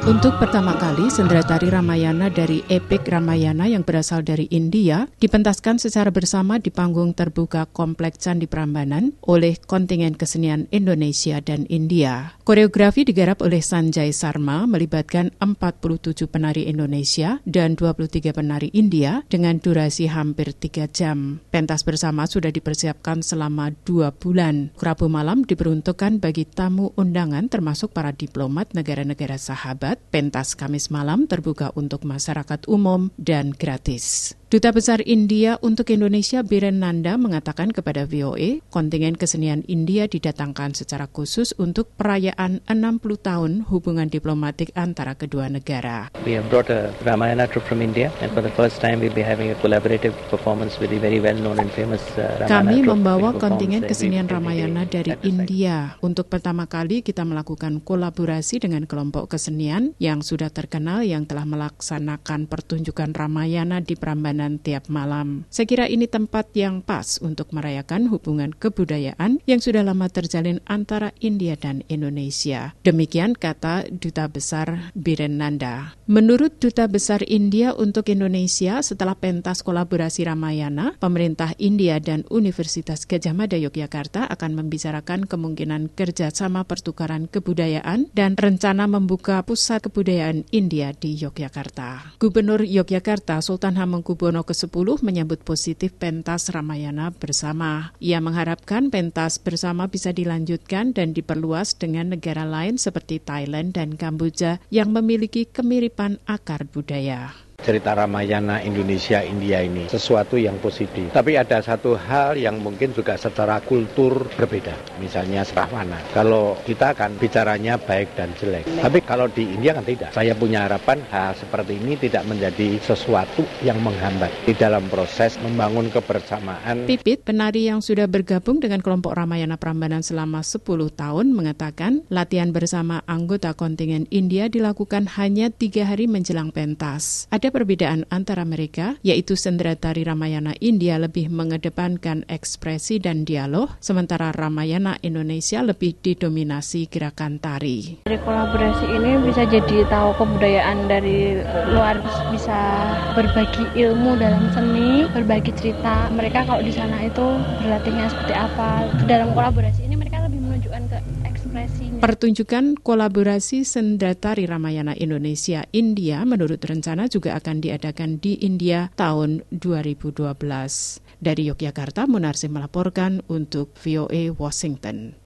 Untuk pertama kali, sendera tari Ramayana dari Epic Ramayana yang berasal dari India dipentaskan secara bersama di panggung terbuka Kompleks Candi Prambanan oleh kontingen kesenian Indonesia dan India. Koreografi digarap oleh Sanjay Sharma melibatkan 47 penari Indonesia dan 23 penari India dengan durasi hampir 3 jam. Pentas bersama sudah dipersiapkan selama 2 bulan. Rabu malam diperuntukkan bagi tamu undangan termasuk para diplomat negara-negara sahabat. Pentas Kamis malam terbuka untuk masyarakat umum dan gratis. Duta Besar India untuk Indonesia Biren Nanda mengatakan kepada VOA, kontingen kesenian India didatangkan secara khusus untuk perayaan 60 tahun hubungan diplomatik antara kedua negara. We have brought a Ramayana troupe from India and for the first time we'll be having a collaborative performance with the very well-known and famous Ramayana troupe. Kami membawa kontingen kesenian Ramayana dari India. Untuk pertama kali kita melakukan kolaborasi dengan kelompok kesenian yang sudah terkenal yang telah melaksanakan pertunjukan Ramayana di Prambanan tiap malam. Saya kira ini tempat yang pas untuk merayakan hubungan kebudayaan yang sudah lama terjalin antara India dan Indonesia. Demikian kata Duta Besar Biren Nanda. Menurut Duta Besar India untuk Indonesia, setelah pentas kolaborasi Ramayana, pemerintah India dan Universitas Gadjah Mada Yogyakarta akan membicarakan kemungkinan kerjasama pertukaran kebudayaan dan rencana membuka pusat kebudayaan India di Yogyakarta. Gubernur Yogyakarta Sultan Hamengkubuwono ke-10 menyambut positif pentas Ramayana bersama. Ia mengharapkan pentas bersama bisa dilanjutkan dan diperluas dengan negara lain seperti Thailand dan Kamboja yang memiliki kemiripan akar budaya. Cerita Ramayana Indonesia-India ini sesuatu yang positif. Tapi ada satu hal yang mungkin juga secara kultur berbeda. Misalnya Rahwana. Kalau kita kan bicaranya baik dan jelek. Tapi kalau di India kan tidak. Saya punya harapan hal seperti ini tidak menjadi sesuatu yang menghambat di dalam proses membangun kebersamaan. Pipit, penari yang sudah bergabung dengan kelompok Ramayana Prambanan selama 10 tahun, mengatakan latihan bersama anggota kontingen India dilakukan hanya 3 hari menjelang pentas. Ada perbedaan antara mereka, yaitu sendera tari Ramayana India lebih mengedepankan ekspresi dan dialog, sementara Ramayana Indonesia lebih didominasi gerakan tari. Dari kolaborasi ini bisa jadi tahu kebudayaan dari luar, bisa berbagi ilmu dalam seni, berbagi cerita. Mereka kalau di sana itu berlatihnya seperti apa. Dalam kolaborasi ini mereka lebih menunjukkan ke ekspresinya. Pertunjukan kolaborasi sendera tari Ramayana Indonesia India menurut rencana juga akan diadakan di India tahun 2012. Dari Yogyakarta, Munarsi melaporkan untuk VOA Washington.